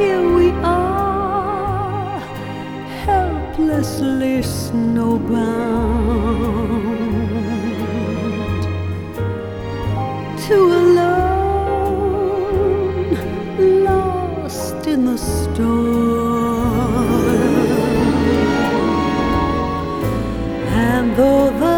here we are, helplessly snowbound, two alone, lost in the storm. And though the